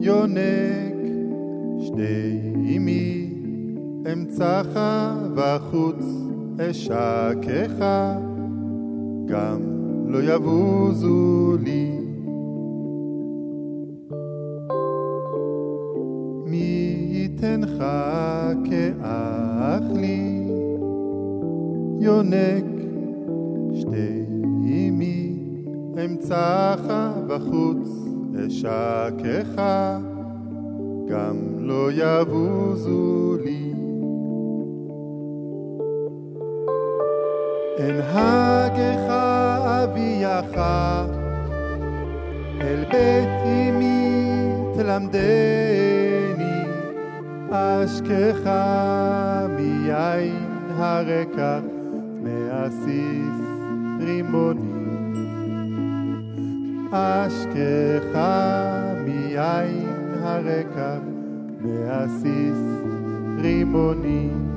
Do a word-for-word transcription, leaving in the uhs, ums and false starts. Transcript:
יונק שתי אמי אמצך וחוץ אשקך גם לא יבוזו לי מי ייתנך כאח לי יונק שתי אמי אמצך וחוץ אשקך גם לא יבוזו לי אנהגך אביך אל בית אמי תלמדני אשכך מיין הרקע מאסיף רימוני אשכך מיין הרקע מאסיף רימוני